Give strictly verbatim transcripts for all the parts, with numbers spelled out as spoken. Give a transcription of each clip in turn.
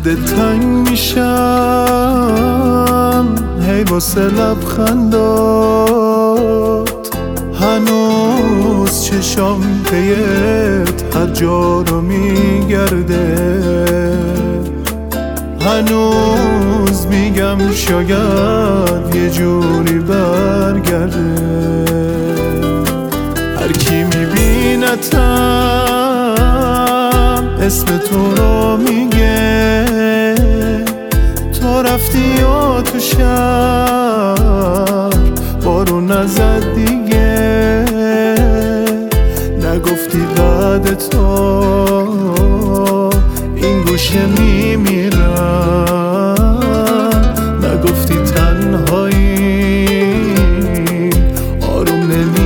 یادت تنگ میشم هی واسه لبخندات، هنوز چشام پیت هر جا رو میگرده، هنوز میگم شاید یه جوری برگرده. هر کی میبینتم اسم تو رو میگه، تو رفتی و تو شهر بارون نزد دیگه، نگفتی بعد تو این گوشه میمیرم، نگفتی تنهایی آروم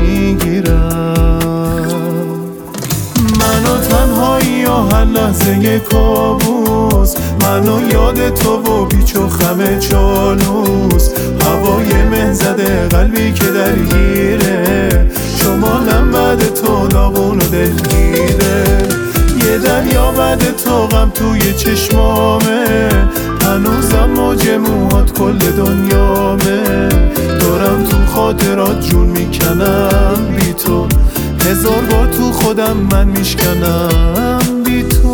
نمیگیرم. منو تنهایی و هر لحظه کابوس، منو یاد تو و بیچ و خم چالوس، هوای مه زده قلبی که درگیره، شمالم بعد تو داغون و دلگیره. یه دریا بعد تو غم توی چشمامه، هنوزم موج موهات کل دنیامه، دارم تو خاطرات جون میکنم بی تو، هزار بار تو خودم من میشکنم بی تو.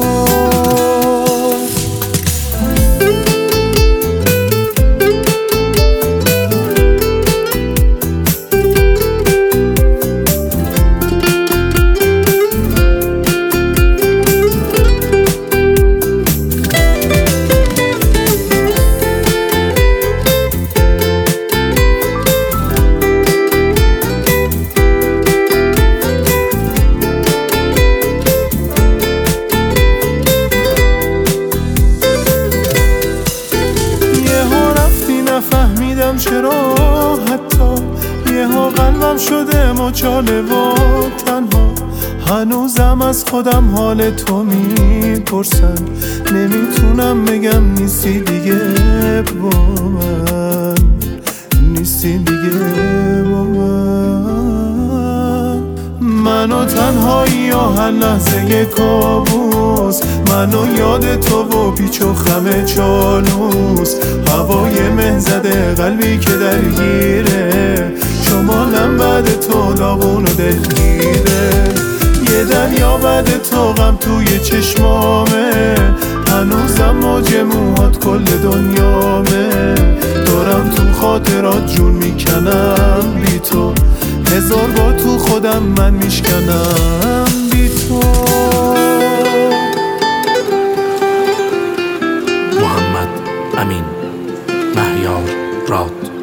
نفهمیدم چرا حتی یه ها قلبم شده مچاله و تنها، هنوزم از خودم حال تو میپرسم، نمیتونم بگم نیستی دیگه با من، نیستی دیگه با من. منو تنهایی و هر لحظه کابوس، منو یاد تو و پیچ و خم چالوس، هوای مه زده قلبی که درگیره، شمالم بعد تو داغون و دلگیره. یه دریا بعد تو غم توی چشمامه، هنوزم موج موهات کل دنیامه، دارم تو خاطرات جون میکنم بی تو، هزار بار تو خودم من میشکنم بی تو. محمد امین مهیار راد.